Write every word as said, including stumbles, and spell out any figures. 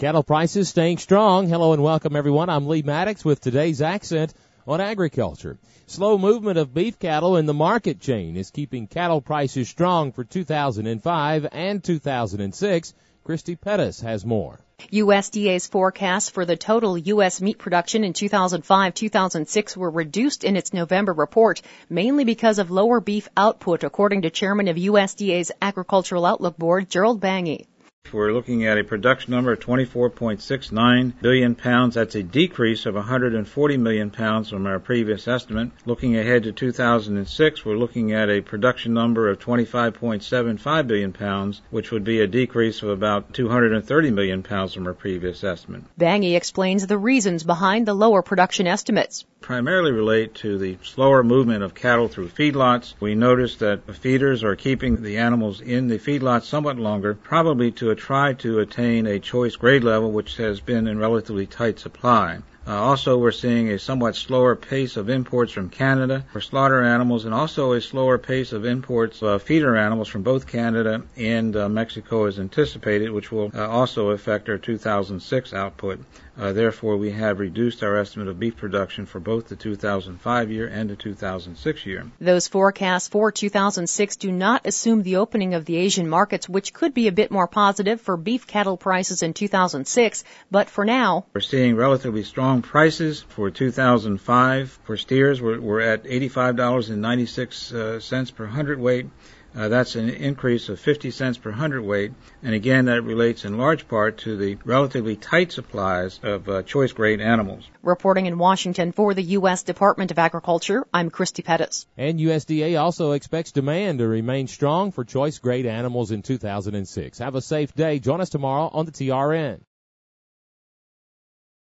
Cattle prices staying strong. Hello and welcome, everyone. I'm Lee Maddox with today's accent on agriculture. Slow movement of beef cattle in the market chain is keeping cattle prices strong for two thousand five and two thousand six. Christy Pettis has more. U S D A's forecasts for the total U S meat production in two thousand five to two thousand six were reduced in its November report, mainly because of lower beef output, according to Chairman of U S D A's Agricultural Outlook Board, Gerald Bangy. We're looking at a production number of twenty-four point six nine billion pounds. That's a decrease of one hundred forty million pounds from our previous estimate. Looking ahead to two thousand six, we're looking at a production number of twenty-five point seven five billion pounds, which would be a decrease of about two hundred thirty million pounds from our previous estimate. Bangy explains the reasons behind the lower production estimates. Primarily relate to the slower movement of cattle through feedlots. We noticed that the feeders are keeping the animals in the feedlots somewhat longer, probably to try to attain a choice grade level, which has been in relatively tight supply. Uh, also, we're seeing a somewhat slower pace of imports from Canada for slaughter animals, and also a slower pace of imports of feeder animals from both Canada and uh, Mexico as anticipated, which will uh, also affect our two thousand six output. Uh, therefore, we have reduced our estimate of beef production for both the two thousand five year and the two thousand six year. Those forecasts for two thousand six do not assume the opening of the Asian markets, which could be a bit more positive for beef cattle prices in two thousand six, but for now, we're seeing relatively strong prices for two thousand five. For steers, we're, we're at eighty-five dollars and ninety-six cents per hundredweight. Uh, that's an increase of fifty cents per hundredweight, and again, that relates in large part to the relatively tight supplies of uh, choice grade animals. Reporting in Washington for the U S Department of Agriculture, I'm Christy Pettis. And U S D A also expects demand to remain strong for choice grade animals in two thousand six. Have a safe day. Join us tomorrow on the T R N.